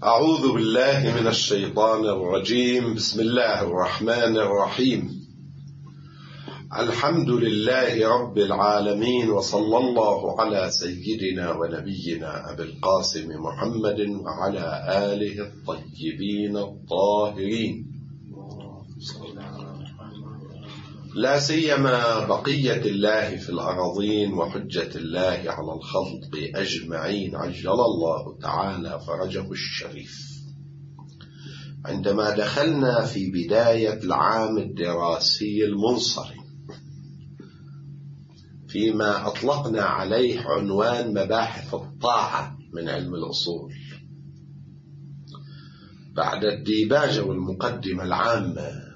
أعوذ بالله من الشيطان الرجيم. بسم الله الرحمن الرحيم. الحمد لله رب العالمين، وصلى الله على سيدنا ونبينا أبي القاسم محمد وعلى آله الطيبين الطاهرين، لا سيما بقية الله في الأراضين وحجة الله على الخلق أجمعين، عجل الله تعالى فرجه الشريف. عندما دخلنا في بداية العام الدراسي المنصرم فيما أطلقنا عليه عنوان مباحث الطاعة من علم الأصول، بعد الديباجة والمقدمة العامة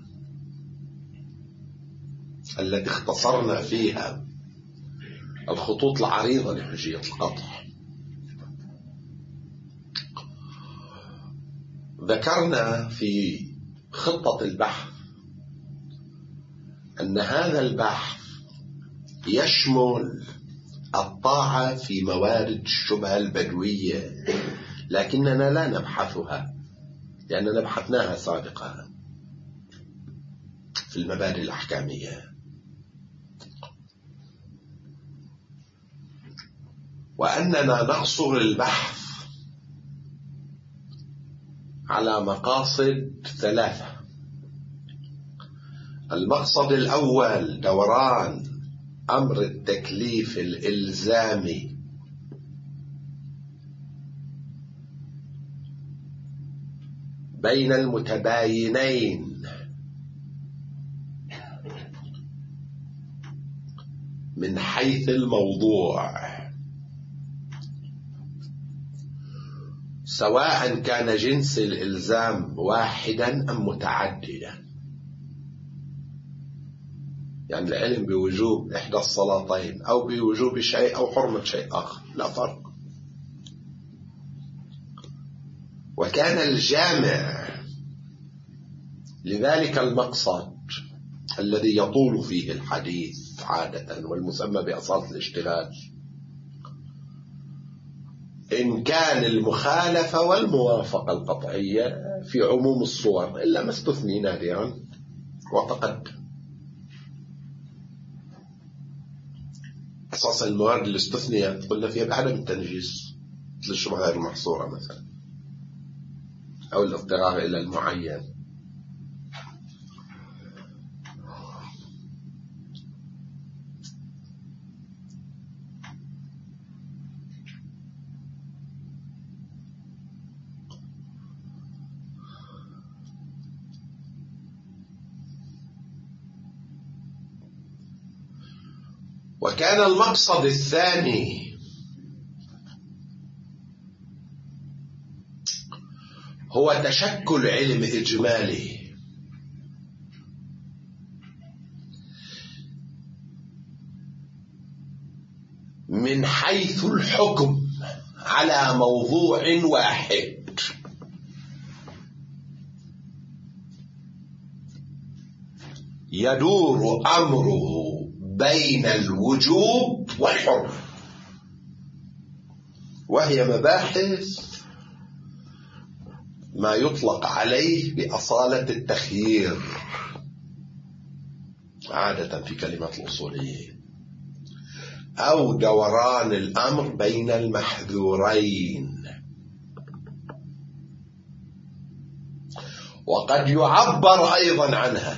التي اختصرنا فيها الخطوط العريضة لحجية القطع، ذكرنا في خطة البحث أن هذا البحث يشمل الطاعة في موارد الشبهة البدوية، لكننا لا نبحثها لأننا بحثناها سابقا في المبادئ الأحكامية، وأننا نقصر البحث على مقاصد ثلاثة. المقصد الأول دوران أمر التكليف الإلزامي بين المتباينين من حيث الموضوع، سواء كان جنس الإلزام واحدا أم متعددا. يعني العلم بوجوب إحدى الصلاتين أو بوجوب شيء أو حرمة شيء آخر، لا فرق. وكان الجامع لذلك المقصد الذي يطول فيه الحديث عادة والمسمى بأصالة الاشتغال إن كان المخالفة والموافقة القطعية في عموم الصور، إلا ما استثني نادرا وتقدم. أساس الموارد اللي استثنيت قلنا فيها بعدم التنجيز، مثل الشبهة غير المحصورة مثلا أو الاضطرار إلى المعين. وكان المقصد الثاني هو تشكل علم إجمالي من حيث الحكم على موضوع واحد، يدور أمره بين الوجوب والحرمة، وهي مباحث ما يطلق عليه بأصالة التخيير عادة في كلمة الأصوليين، أو دوران الأمر بين المحذورين. وقد يعبر أيضا عنها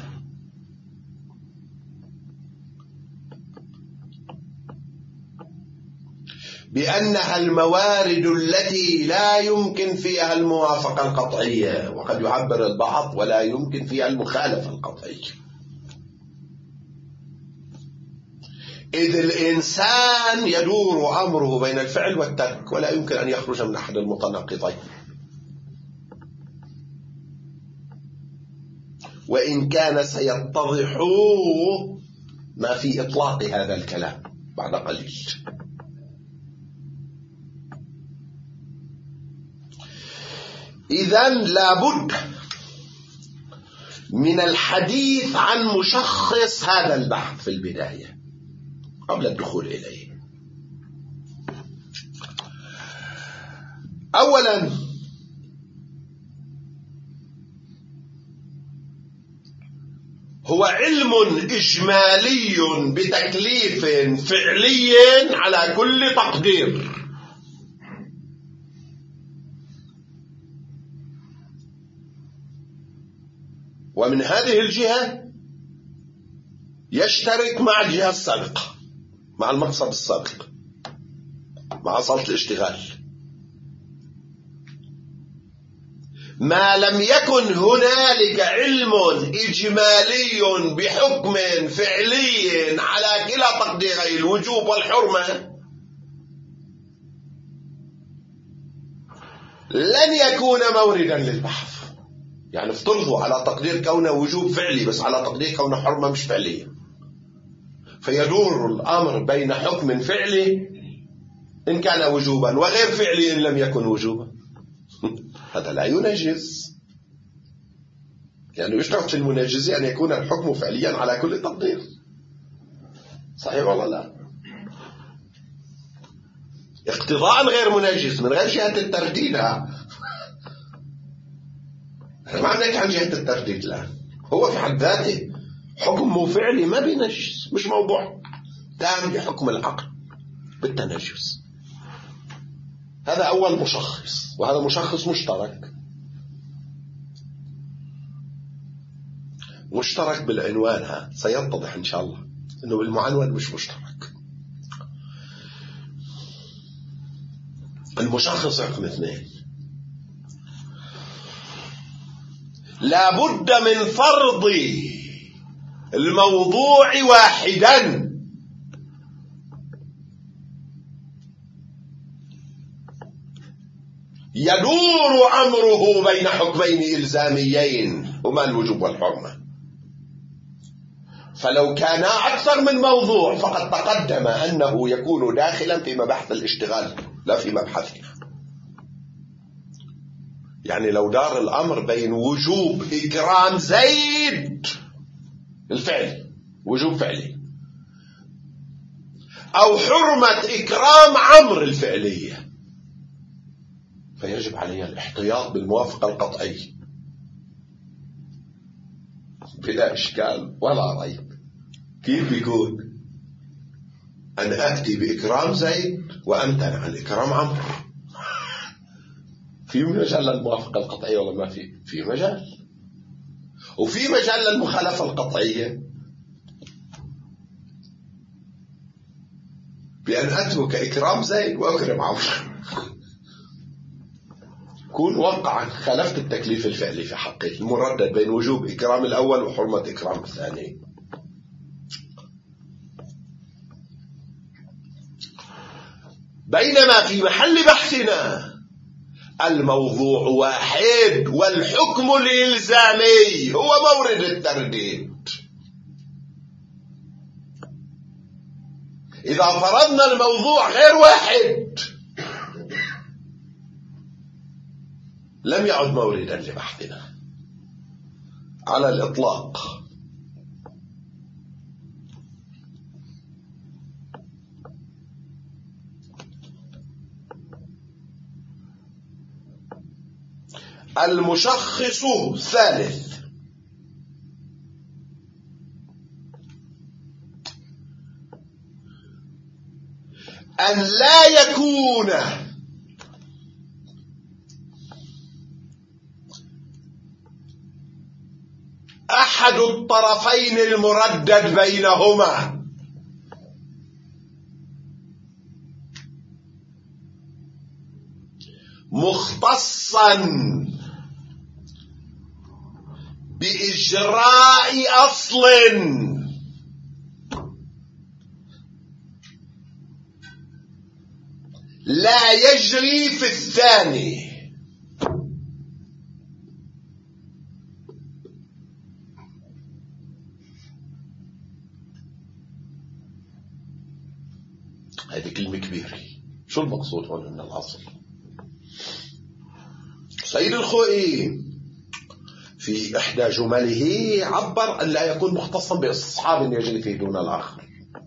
بأنها الموارد التي لا يمكن فيها الموافقة القطعية، وقد يعبر البعض ولا يمكن فيها المخالفة القطعية، إذ الإنسان يدور أمره بين الفعل والترك ولا يمكن أن يخرج من أحد المتناقضين، وإن كان سيتضح ما في إطلاق هذا الكلام بعد قليل. إذن لابد من الحديث عن مشخص هذا البحث في البداية قبل الدخول إليه. أولا هو علم إجمالي بتكليف فعلي على كل تقدير. ومن هذه الجهة يشترك مع الجهة السابقة، مع المقصد السابق، مع صلة الاشتغال. ما لم يكن هنالك علم إجمالي بحكم فعلي على كلا تقديري الوجوب والحرمة لن يكون موردا للبحث. يعني افترضوا على تقدير كونه وجوب فعلي بس على تقدير كونه حرمة مش فعلية، فيدور الأمر بين حكم فعلي إن كان وجوبا وغير فعلي إن لم يكن وجوبا. هذا لا ينجز، يعني يشترط في المنجز أن يكون الحكم فعليا على كل تقدير. صحيح ولا لا؟ اقتضاء غير منجز من غير جهة الترديد. ما عندك عن جهة الترديد الآن، هو في حد ذاته حكم فعلي ما بينجز، مش موضوع تام بحكم العقل بالتنجز. هذا أول مشخص، وهذا مشخص مشترك بالعنوان. ها سيتضح إن شاء الله إنه بالمعنون مش مشترك. المشخص رقم 2: لا بد من فرض الموضوع واحدا يدور أمره بين حكمين إلزاميين هما الوجوب والحرمة. فلو كان أكثر من موضوع فقد تقدم أنه يكون داخلا في مبحث الاشتغال لا في مبحثنا. يعني لو دار الأمر بين وجوب إكرام زيد الفعل، وجوب فعلي، أو حرمة إكرام عمرو الفعلية، فيجب علي الاحتياط بالموافقة القطعية بلا إشكال ولا ريب. كيف بيكون؟ أنا أتي بإكرام زيد وأمتنع عن إكرام عمرو. في مجال للموافقة القطعية ولا ما في؟ في مجال. وفي مجال للمخالفة القطعية بأن أترك إكرام زيد وأكرم عمرو. كون وقعا خالفت التكليف الفعلي في حقه المردد بين وجوب إكرام الأول وحرمة إكرام الثاني. بينما في محل بحثنا الموضوع واحد والحكم الإلزامي هو مورد الترديد. إذا فرضنا الموضوع غير واحد لم يعد موردا لبحثنا على الإطلاق. المشخص الثالث: أن لا يكون أحد الطرفين المردد بينهما مختصا بإجراء أصل لا يجري في الثاني. هذه كلمة كبيرة. شو المقصود هون من الأصل؟ سيد الخوئي في إحدى جمله عبر أن لا يكون مختصا باستصحاب يجري فيه دون الآخر،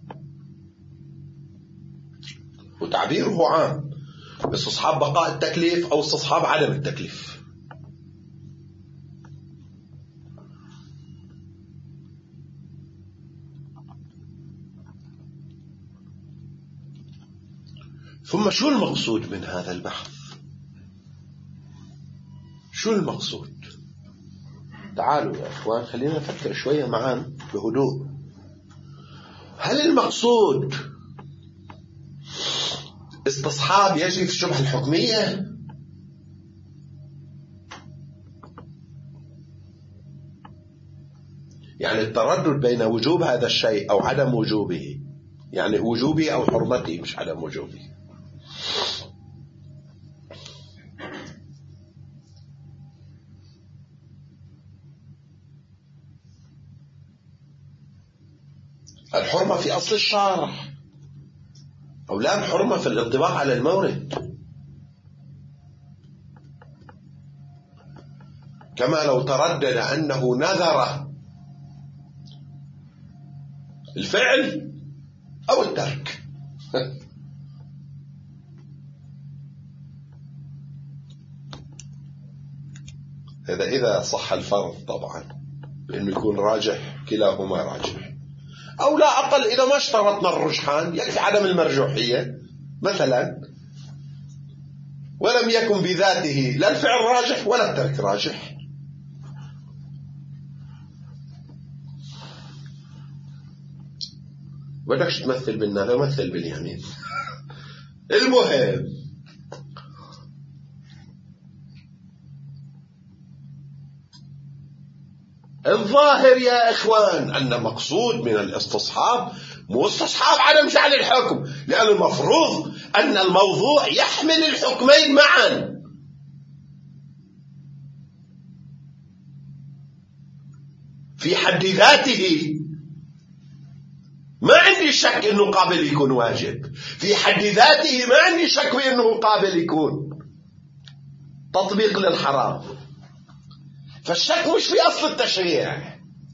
وتعبيره عام: استصحاب بقاء التكليف أو استصحاب عدم التكليف. ثم شو المقصود من هذا البحث؟ شو المقصود؟ تعالوا يا أخوان خلينا نفكر شوية معا بهدوء. هل المقصود استصحاب يجري في الشبهة الحكمية؟ يعني التردد بين وجوب هذا الشيء أو عدم وجوبه، يعني وجوبه أو حرمته مش عدم وجوبه. الحرمة في أصل الشرع أو لا الحرمة في الانطباق على المورد، كما لو تردد أنه نذر الفعل أو الترك. هذا إذا صح الفرض طبعا بأنه يكون راجح، كلاهما راجح، أو لا أقل إذا ما اشترطنا الرجحان يكفي عدم المرجوحية مثلا، ولم يكن بذاته لا الفعل راجح ولا الترك راجح. بدكش تمثل بالنار مثل باليمين. المهم الظاهر يا إخوان أن مقصود من الاستصحاب مو استصحاب عدم جعل الحكم، لأن المفروض أن الموضوع يحمل الحكمين معا. في حد ذاته ما عندي شك أنه قابل يكون واجب، في حد ذاته ما عندي شك بأنه قابل يكون تطبيق للحرام. فالشك مش في أصل التشريع،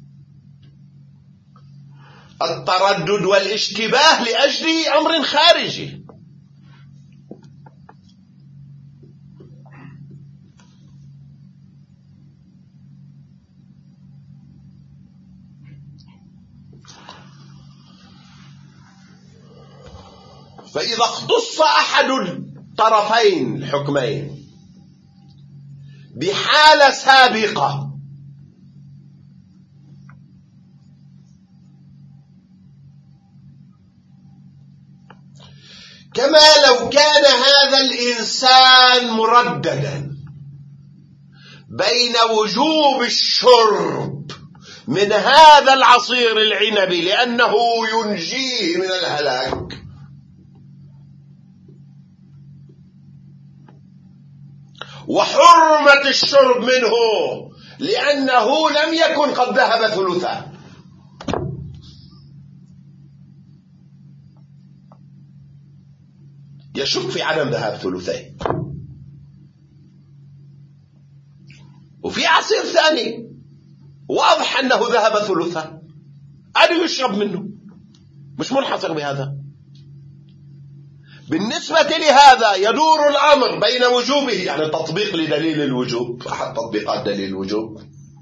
التردد والاشتباه لأجل أمر خارجي. فإذا اختص أحد الطرفين الحكمين بحالة سابقة كما لو كان هذا الإنسان مرددا بين وجوب الشرب من هذا العصير العنبي لأنه ينجيه من الهلاك، وحرمة الشرب منه لأنه لم يكن قد ذهب ثلثا، يشك في عدم ذهاب ثلثين. وفي عصير ثاني واضح أنه ذهب ثلثا، أدو يشرب منه، مش منحصر بهذا. بالنسبة لهذا يدور الأمر بين وجوبه، يعني تطبيق لدليل الوجوب، أحد تطبيقات دليل الوجوب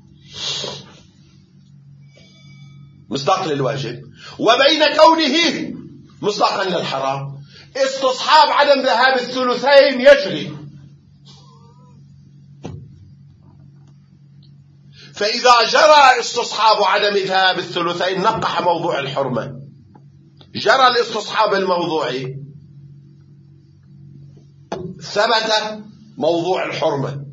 مصداق للواجب، وبين كونه مصداقا للحرام. استصحاب عدم ذهاب الثلثين يجري، فإذا جرى استصحاب عدم ذهاب الثلثين نقح موضوع الحرمة، جرى الاستصحاب الموضوعي ثبت موضوع الحرمة،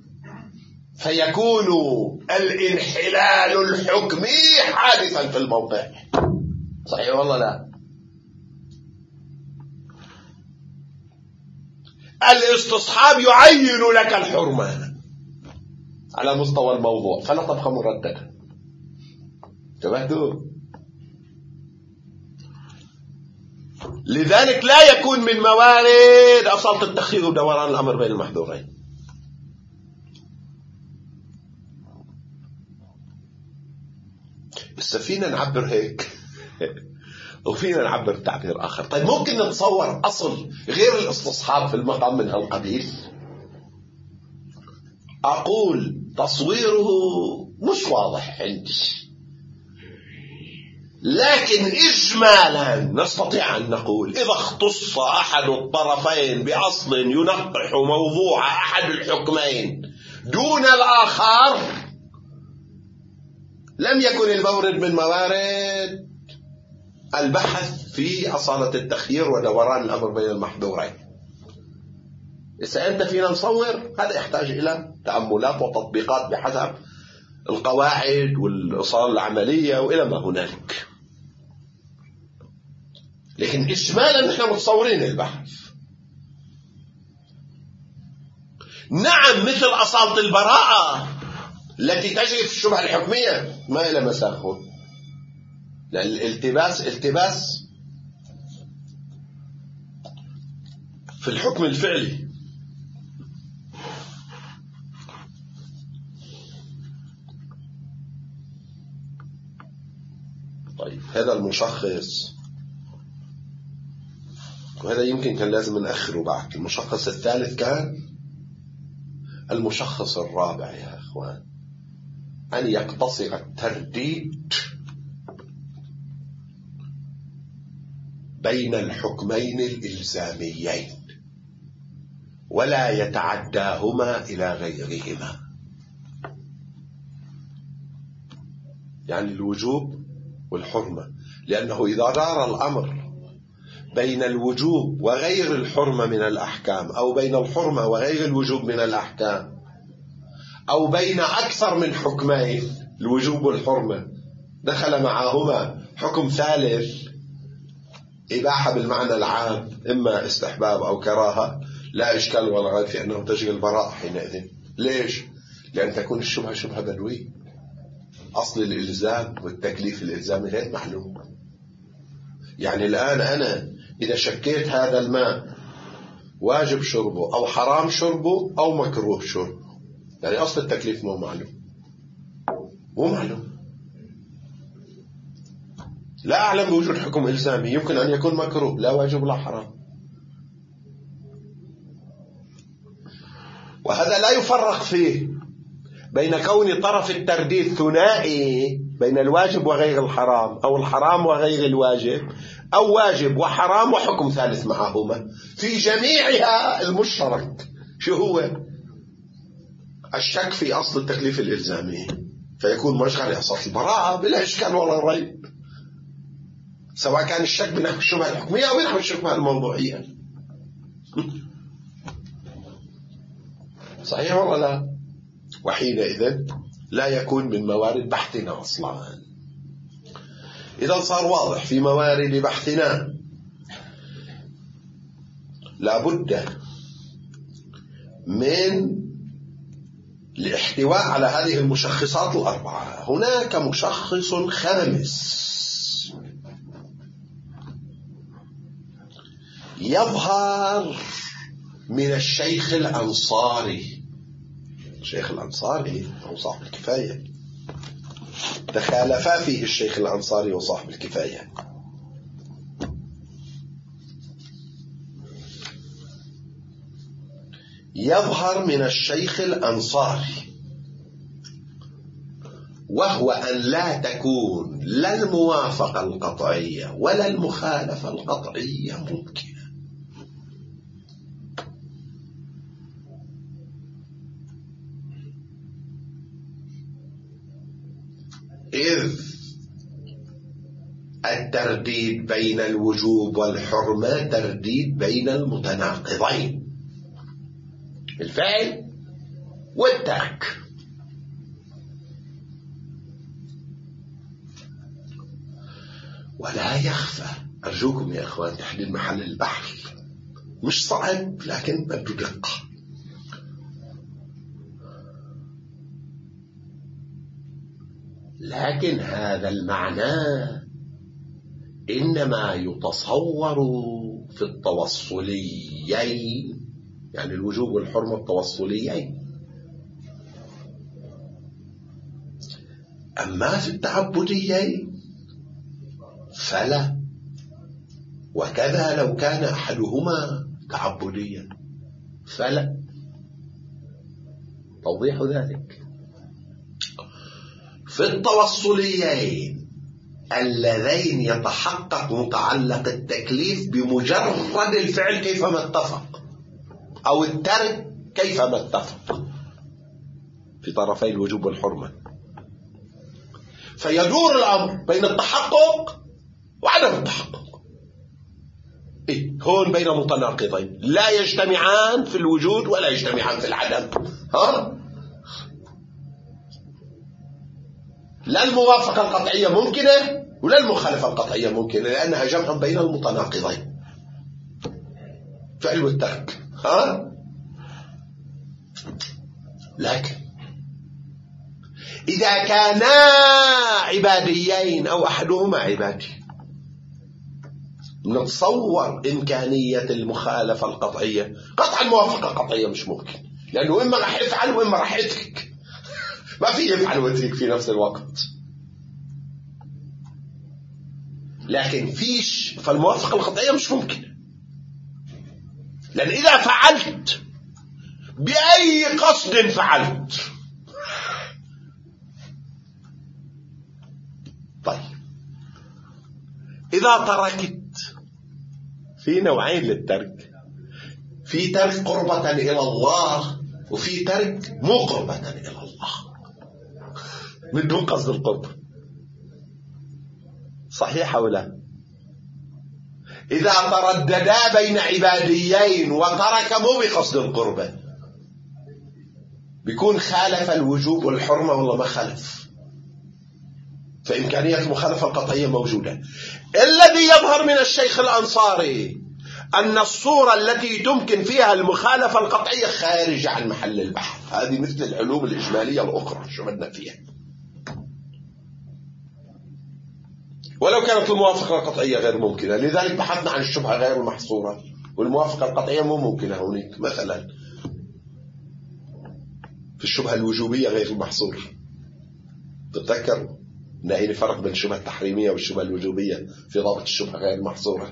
فيكون الانحلال الحكمي حادثا في الموقع. صحيح والله لا؟ الاستصحاب يعين لك الحرمة على مستوى الموضوع فلا تبقى مرددا. انتبهتوا؟ لذلك لا يكون من موارد أصالة التخيير ودوران الأمر بين المحظورين. بس فينا نعبر هيك وفينا نعبر تعبير آخر. طيب ممكن نتصور أصل غير الاستصحاب في المقام من هالقبيل؟ أقول تصويره مش واضح عندي، لكن إجمالا نستطيع أن نقول إذا اختص أحد الطرفين بأصل ينقح موضوع أحد الحكمين دون الآخر لم يكن المورد من موارد البحث في أصالة التخيير ودوران الأمر بين المحظورين. إذا أنت فينا نصور هذا يحتاج إلى تأملات وتطبيقات بحسب القواعد والأصول العملية وإلى ما هنالك، لكن إجمالا نحن متصورين البحث. نعم، مثل أصالة البراءة التي تجري في الشبهة الحكمية ما إلى مساخه، لأن التباس في الحكم الفعلي. طيب هذا المشخص، وهذا يمكن كان لازم نأخره بعد. المشخص الثالث كان المشخص الرابع يا أخوان، أن يقتصر الترديد بين الحكمين الإلزاميين ولا يتعداهما إلى غيرهما، يعني الوجوب والحرمة. لأنه إذا دار الأمر بين الوجوب وغير الحرمة من الأحكام، أو بين الحرمة وغير الوجوب من الأحكام، أو بين أكثر من حكمين الوجوب والحرمة دخل معهما حكم ثالث إباحة بالمعنى العام إما استحباب أو كراهة، لا إشكال ولا ريب في أنه تجري البراءة حينئذ. ليش؟ لأن تكون الشبهة شبهة بدوية، أصل الإلزام والتكليف الإلزامي غير معلوم. يعني الآن أنا إذا شكيت هذا الماء واجب شربه أو حرام شربه أو مكروه شربه، يعني أصل التكليف مو معلوم. لا أعلم بوجود حكم إلزامي، يمكن أن يكون مكروه لا واجب لا حرام. وهذا لا يفرق فيه بين كون طرف الترديد ثنائي بين الواجب وغير الحرام، أو الحرام وغير الواجب، أو واجب وحرام وحكم ثالث معهما. في جميعها المشترك شو هو؟ الشك في أصل التكليف الإلزامي، فيكون مشغل أصل البراءة بلا إشكال ولا ريب، سواء كان الشك بنحو الشبهة الحكمية أو بنحو الشبهة الموضوعية. صحيح ولا لا؟ وحينئذ لا يكون من موارد بحثنا أصلا. إذا صار واضح في موارد بحثنا لابد من الاحتواء على هذه المشخصات الأربعة. هناك مشخص خامس يظهر من الشيخ الأنصاري. الشيخ الأنصاري هو صاحب الكفاية، تخالفا فيه الشيخ الأنصاري وصاحب الكفاية. يظهر من الشيخ الأنصاري، وهو أن لا تكون لا الموافقة القطعية ولا المخالفة القطعية ممكنة. إذ الترديد بين الوجوب والحرمة ترديد بين المتناقضين، الفعل والترك. ولا يخفى، أرجوكم يا أخوان تحديد محل البحث مش صعب لكن بده دقة. لكن هذا المعنى إنما يتصور في التوصليين، يعني الوجوب والحرمة التوصليين. أما في التعبديين فلا، وكذا لو كان أحدهما تعبديا فلا. توضيح ذلك: في التوصليين اللذين يتحقق متعلق التكليف بمجرد الفعل كيفما اتفق، أو الترك كيفما اتفق في طرفي الوجوب والحرمة. فيدور الأمر بين التحقق وعدم التحقق. هون بين متناقضين لا يجتمعان في الوجود ولا يجتمعان في العدم. لا الموافقة القطعية ممكنة ولا المخالفة القطعية ممكنة، لأنها جمع بين المتناقضين، فعل والترك. لكن إذا كانا عباديين أو أحدهما عبادي، نتصور إمكانية المخالفة القطعية. قطعا الموافقة القطعية مش ممكن، لأنه إما راح يفعل وإما راح يترك، ما في يفعل ويترك في نفس الوقت. لكن فالموافقة القطعية مش ممكن، لأن إذا فعلت بأي قصد فعلت. طيب إذا تركت، في نوعين للترك، في ترك قربة إلى الله وفي ترك مقربة إلى الله من دون قصد القرب. صحيح أو لا؟ إذا ترددا بين عباديين وترك مو بقصد القربة، بيكون خالف الوجوب والحرمة ولا ما خالف؟ فإمكانية المخالفة القطعية موجودة. الذي يظهر من الشيخ الأنصاري أن الصورة التي تمكن فيها المخالفة القطعية خارجة عن محل البحث. هذه مثل العلوم الإجمالية الأخرى شو بدنا فيها. ولو كانت الموافقة القطعية غير ممكنة، لذلك بحثنا عن الشبهة غير المحصورة، والموافقة القطعية مو ممكنة هونيك. مثلا في الشبهة الوجوبية غير المحصورة، تتذكر نلاقي فرق بين الشبهة التحريمية والشبهة الوجوبية في ضابط الشبهة غير المحصورة.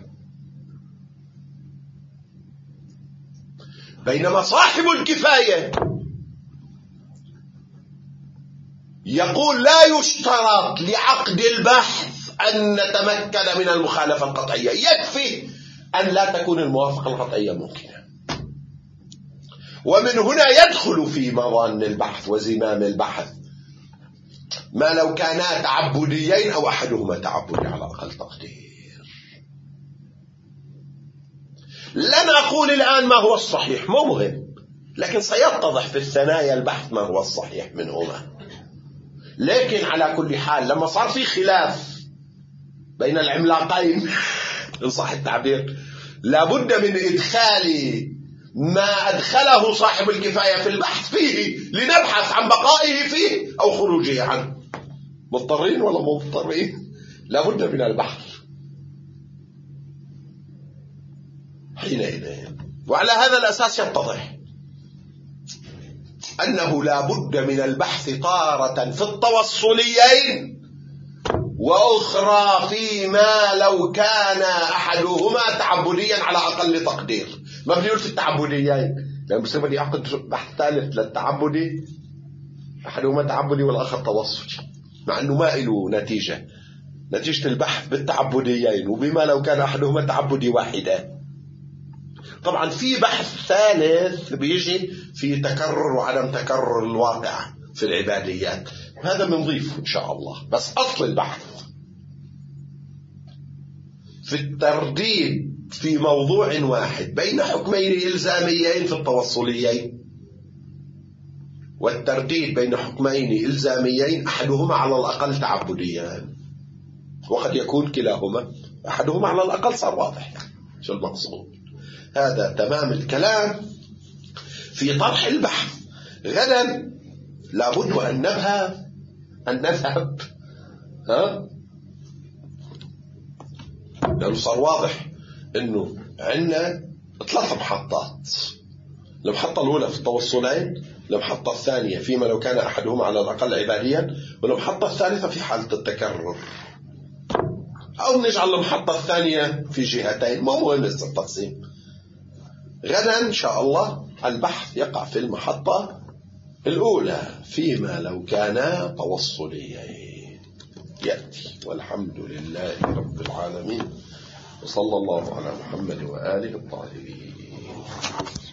بينما صاحب الكفاية يقول لا يشترط لعقد البحث أن نتمكن من المخالفة القطعية، يكفي أن لا تكون الموافقة القطعية ممكنة. ومن هنا يدخل في مظان البحث وزمام البحث ما لو كانا تعبديين أو أحدهما تعبدي على أقل تقدير. لن أقول الآن ما هو الصحيح، مو مهم، لكن سيتضح في الثنايا البحث ما هو الصحيح منهما. لكن على كل حال لما صار في خلاف بين العملاقين إن صح التعبير، لابد من إدخال ما أدخله صاحب الكفاية في البحث فيه، لنبحث عن بقائه فيه أو خروجه عنه. مضطرين ولا مضطرين؟ لابد من البحث حينئذ. وعلى هذا الأساس يتضح أنه لابد من البحث تارة في التوصليين، وأخرى فيما لو كان أحدهما تعبديا على أقل تقدير. ما بنقول في التعبديين، لأن بصير بدي أعقد بحث ثالث للتعبدي، أحدهما تعبدي والآخر توصلي، مع أنه ما له نتيجة البحث بالتعبديين وبما لو كان أحدهما تعبدي واحدا. طبعا في بحث ثالث بيجي في تكرر وعدم تكرر الواقع في العباديات، هذا بنضيفه إن شاء الله. بس أصل البحث في الترديد في موضوع واحد بين حكمين إلزاميين في التوصليين، والترديد بين حكمين إلزاميين أحدهما على الأقل تعبديان، وقد يكون كلاهما، أحدهما على الأقل صار واضح شو المقصود. هذا تمام الكلام في طرح البحث. غدا لابد أن نذهب لأنه صار واضح أنه عندنا 3 محطات. المحطة الأولى في التوصلين، المحطة الثانية فيما لو كان أحدهما على الأقل عباديا، والمحطة الثالثة في حالة التكرر، أو نجعل المحطة الثانية في جهتين، ما مهم التقسيم. غدا إن شاء الله البحث يقع في المحطة الأولى فيما لو كان توصليين. يأتي. والحمد لله رب العالمين، وصلى الله على محمد وآله الطاهرين.